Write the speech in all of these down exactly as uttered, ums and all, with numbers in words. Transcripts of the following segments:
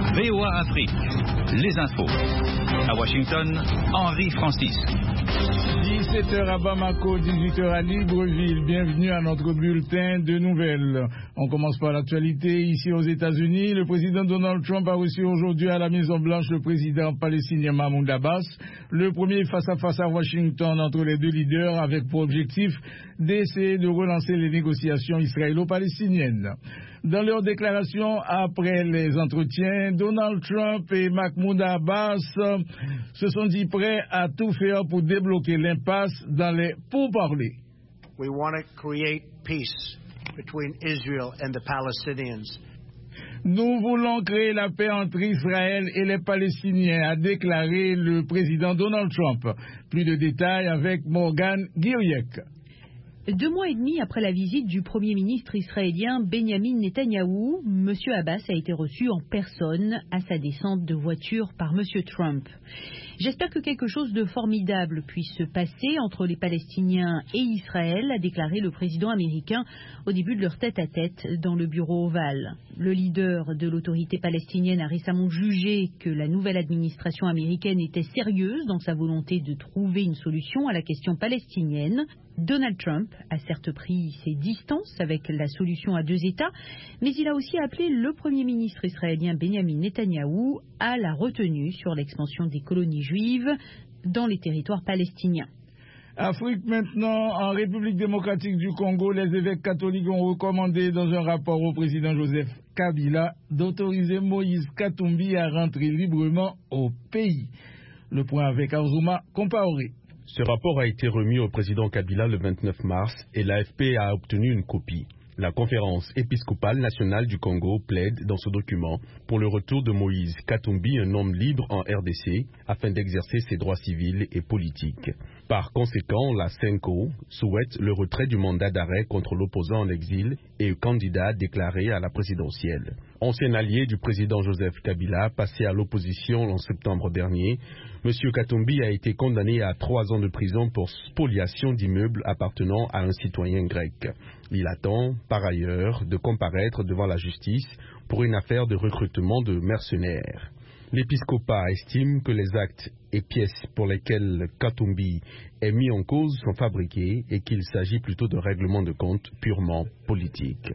V O A Afrique, les infos. À Washington, Henri Francis. dix-sept heures à Bamako, dix-huit heures à Libreville. Bienvenue à notre bulletin de nouvelles. On commence par l'actualité. Ici aux États-Unis, le président Donald Trump a reçu aujourd'hui à la Maison-Blanche le président palestinien Mahmoud Abbas. Le premier face-à-face à Washington entre les deux leaders avec pour objectif d'essayer de relancer les négociations israélo-palestiniennes. Dans leur déclaration après les entretiens, Donald Trump et Mahmoud Abbas se sont dit prêts à tout faire pour débloquer l'impasse dans les pourparlers. We want to create peace between Israel and the Palestinians. Nous voulons créer la paix entre Israël et les Palestiniens, a déclaré le président Donald Trump. Plus de détails avec Morgan Guiriec. Deux mois et demi après la visite du Premier ministre israélien Benjamin Netanyahou, M. Abbas a été reçu en personne à sa descente de voiture par M. Trump. J'espère que quelque chose de formidable puisse se passer entre les Palestiniens et Israël, a déclaré le président américain au début de leur tête-à-tête dans le bureau ovale. Le leader de l'autorité palestinienne a récemment jugé que la nouvelle administration américaine était sérieuse dans sa volonté de trouver une solution à la question palestinienne. Donald Trump a certes pris ses distances avec la solution à deux États, mais il a aussi appelé le Premier ministre israélien Benjamin Netanyahou à la retenue sur l'expansion des colonies juives dans les territoires palestiniens. Afrique maintenant, en République démocratique du Congo, les évêques catholiques ont recommandé dans un rapport au président Joseph Kabila d'autoriser Moïse Katumbi à rentrer librement au pays. Le point avec Arzouma Compaoré. Ce rapport a été remis au président Kabila le vingt-neuf mars et l'A F P a obtenu une copie. La conférence épiscopale nationale du Congo plaide dans ce document pour le retour de Moïse Katumbi, un homme libre en R D C, afin d'exercer ses droits civils et politiques. Par conséquent, la CENCO souhaite le retrait du mandat d'arrêt contre l'opposant en exil et candidat déclaré à la présidentielle. Ancien allié du président Joseph Kabila, passé à l'opposition en septembre dernier, M. Katumbi a été condamné à trois ans de prison pour spoliation d'immeubles appartenant à un citoyen grec. Il attend, par ailleurs, de comparaître devant la justice pour une affaire de recrutement de mercenaires. L'épiscopat estime que les actes et pièces pour lesquels Katumbi est mis en cause sont fabriqués et qu'il s'agit plutôt de règlement de compte purement politique.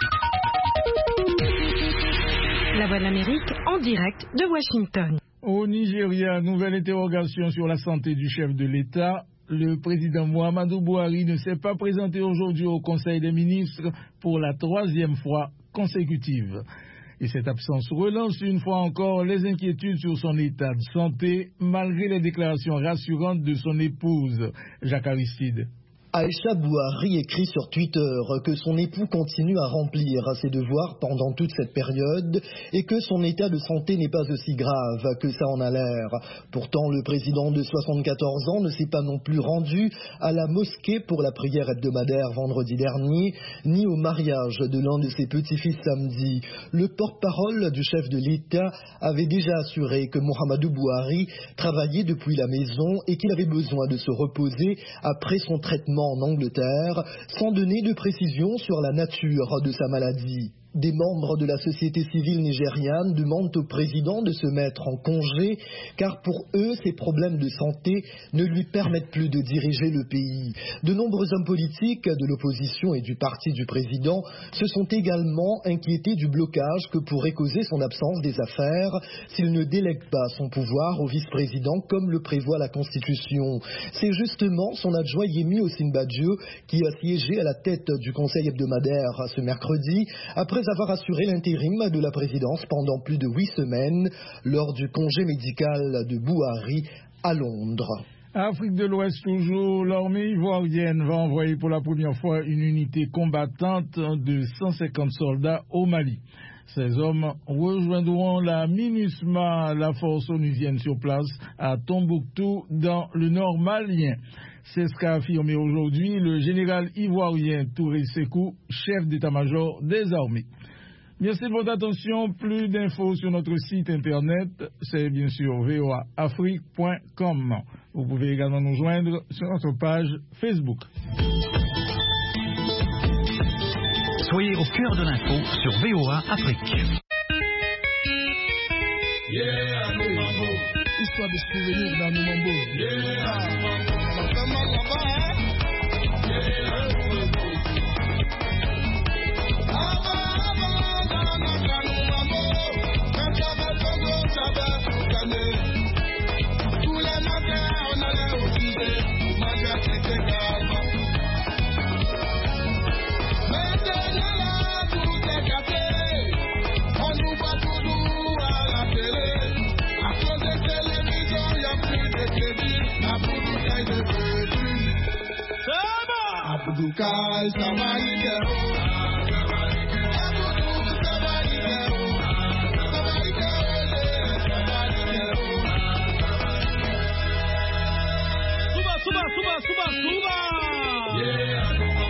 La Voix de l'Amérique en direct de Washington. Au Nigeria, nouvelle interrogation sur la santé du chef de l'État. Le président Muhammadu Buhari ne s'est pas présenté aujourd'hui au Conseil des ministres pour la troisième fois consécutive. Et cette absence relance une fois encore les inquiétudes sur son état de santé, malgré les déclarations rassurantes de son épouse, Jacques Aristide. Aïcha Buhari écrit sur Twitter que son époux continue à remplir ses devoirs pendant toute cette période et que son état de santé n'est pas aussi grave que ça en a l'air. Pourtant, le président de soixante-quatorze ans ne s'est pas non plus rendu à la mosquée pour la prière hebdomadaire vendredi dernier, ni au mariage de l'un de ses petits-fils samedi. Le porte-parole du chef de l'État avait déjà assuré que Muhammadu Buhari travaillait depuis la maison et qu'il avait besoin de se reposer après son traitement en Angleterre, sans donner de précision sur la nature de sa maladie. Des membres de la société civile nigériane demandent au président de se mettre en congé, car pour eux, ces problèmes de santé ne lui permettent plus de diriger le pays. De nombreux hommes politiques de l'opposition et du parti du président se sont également inquiétés du blocage que pourrait causer son absence des affaires s'il ne délègue pas son pouvoir au vice-président comme le prévoit la Constitution. C'est justement son adjoint Yemi Osinbajo qui a siégé à la tête du conseil hebdomadaire ce mercredi, après avoir assuré l'intérim de la présidence pendant plus de huit semaines lors du congé médical de Buhari à Londres. Afrique de l'Ouest toujours, l'armée ivoirienne va envoyer pour la première fois une unité combattante de cent cinquante soldats au Mali. Ces hommes rejoindront la MINUSMA, la force onusienne sur place à Tombouctou dans le nord malien. C'est ce qu'a affirmé aujourd'hui le général ivoirien Touré Sekou, chef d'état-major des armées. Merci de votre attention. Plus d'infos sur notre site internet, c'est bien sûr v o a afrique point com. Vous pouvez également nous joindre sur notre page Facebook. Soyez au cœur de l'info sur V O A Afrique. Yeah, nous mambo. Histoire de souvenirs dans nos mambo. Yeah, nous mambo. Ça fait mal là-bas, hein? Yeah, nous mambo. Ava, ava, nana, nous mambo. Quand j'avais le Congo, j'avais tout gagné. Tous les matins, on allait au musée. Manger avec des gars. Maintenant là, tout est gâté. On nous voit toujours à la télé. À cause de télévision, il n'y a plus de crédit. La boutique de crédit. Abdoukai, ça va nickel. Abdou, ça va nickel. Ça va nickel. Ça va nickel. Suba, suba, suba, suba, suba. Yeah.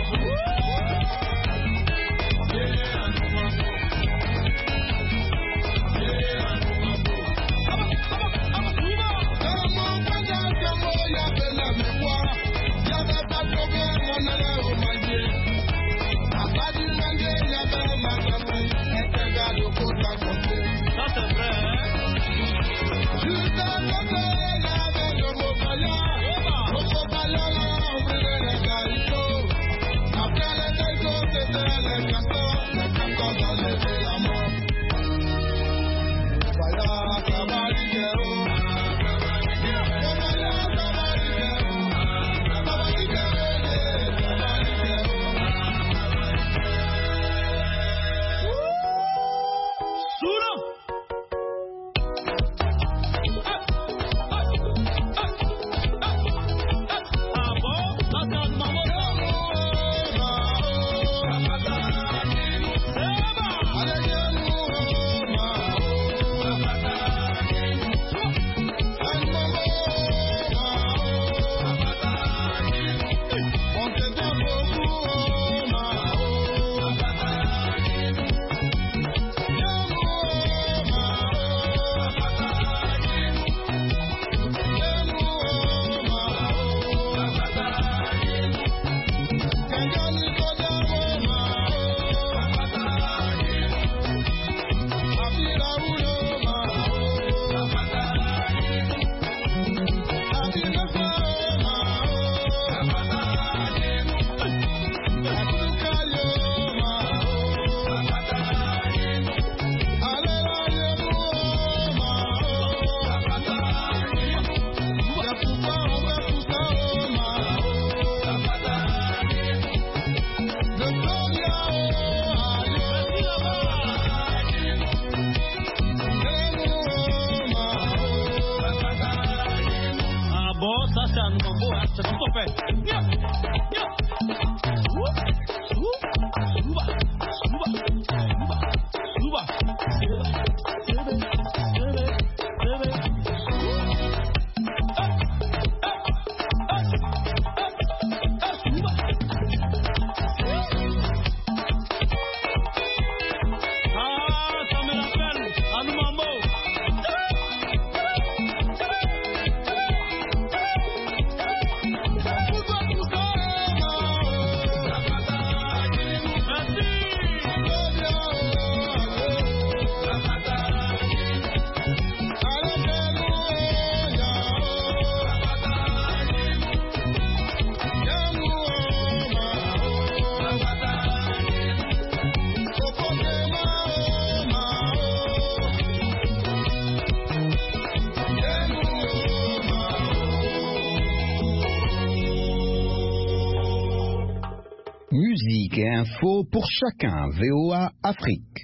Musique et info pour chacun. V O A Afrique.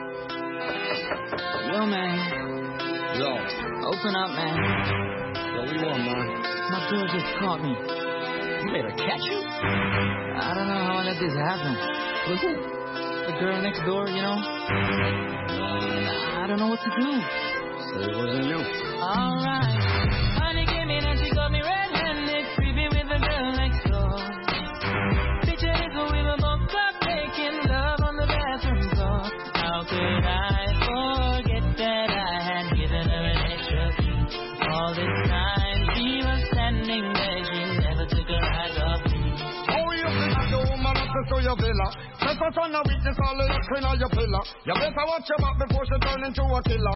Yo, man. Yo. Open up, man. Yo, what you want, man? My girl just caught me. You made her catch you? I don't know how I let this happen. With who? The girl next door, you know? Uh, I don't know what to do. So it wasn't you. All right. Honey came in and she got me red-handed, creepy with the girl next door. Picture is what we were both up making love on the bathroom floor. How could I forget that I had given her an extra key? All this time she was standing there, she never took her eyes off me. Oh, you think I do, man, access to your villa. Set us on a weakness, all of the clean on your pillar. You better watch your back before she turn into a killer.